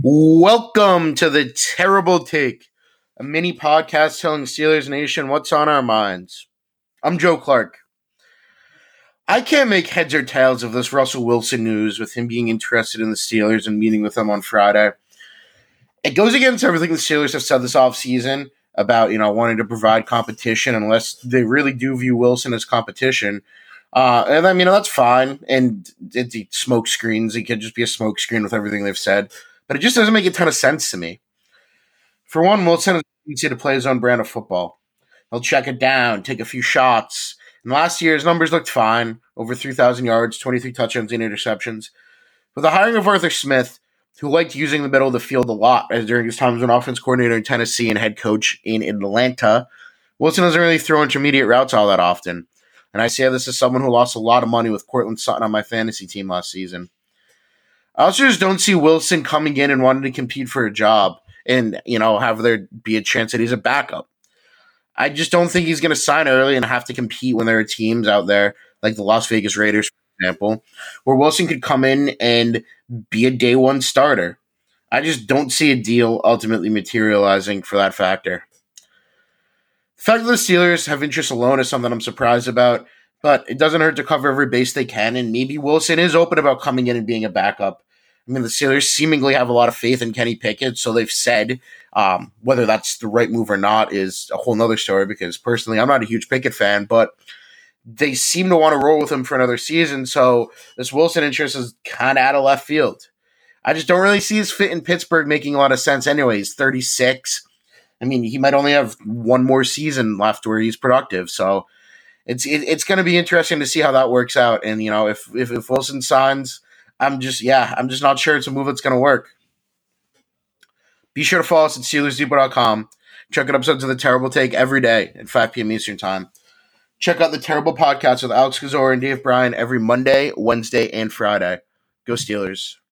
Welcome to the Terrible Take, a mini podcast telling Steelers Nation what's on our minds. I'm Joe Clark. I can't make heads or tails of this Russell Wilson news with him being interested in the Steelers and meeting with them on Friday. It goes against everything the Steelers have said this offseason about, wanting to provide competition unless they really do view Wilson as competition. That's fine. And it's smoke screens. It could just be a smoke screen with everything they've said. But it just doesn't make a ton of sense to me. For one, Wilson is easy to play his own brand of football. He'll check it down, take a few shots. And last year, his numbers looked fine. Over 3,000 yards, 23 touchdowns and interceptions. With the hiring of Arthur Smith, who liked using the middle of the field a lot as during his time as an offense coordinator in Tennessee and head coach in Atlanta, Wilson doesn't really throw intermediate routes all that often. And I say this as someone who lost a lot of money with Courtland Sutton on my fantasy team last season. I also just don't see Wilson coming in and wanting to compete for a job and, have there be a chance that he's a backup. I just don't think he's going to sign early and have to compete when there are teams out there like the Las Vegas Raiders, for example, where Wilson could come in and be a day one starter. I just don't see a deal ultimately materializing for that factor. The fact that the Steelers have interest alone is something I'm surprised about, but it doesn't hurt to cover every base they can, and maybe Wilson is open about coming in and being a backup. I mean, the Steelers seemingly have a lot of faith in Kenny Pickett, so they've said whether that's the right move or not is a whole nother story, because personally, I'm not a huge Pickett fan, but they seem to want to roll with him for another season, so this Wilson interest is kind of out of left field. I just don't really see his fit in Pittsburgh making a lot of sense anyway. He's 36. I mean, he might only have one more season left where he's productive, so it's going to be interesting to see how that works out. And, if Wilson signs, I'm just not sure it's a move that's going to work. Be sure to follow us at SteelersDepot.com. Check out episodes of The Terrible Take every day at 5 p.m. Eastern Time. Check out The Terrible Podcast with Alex Kozora and Dave Bryan every Monday, Wednesday, and Friday. Go Steelers.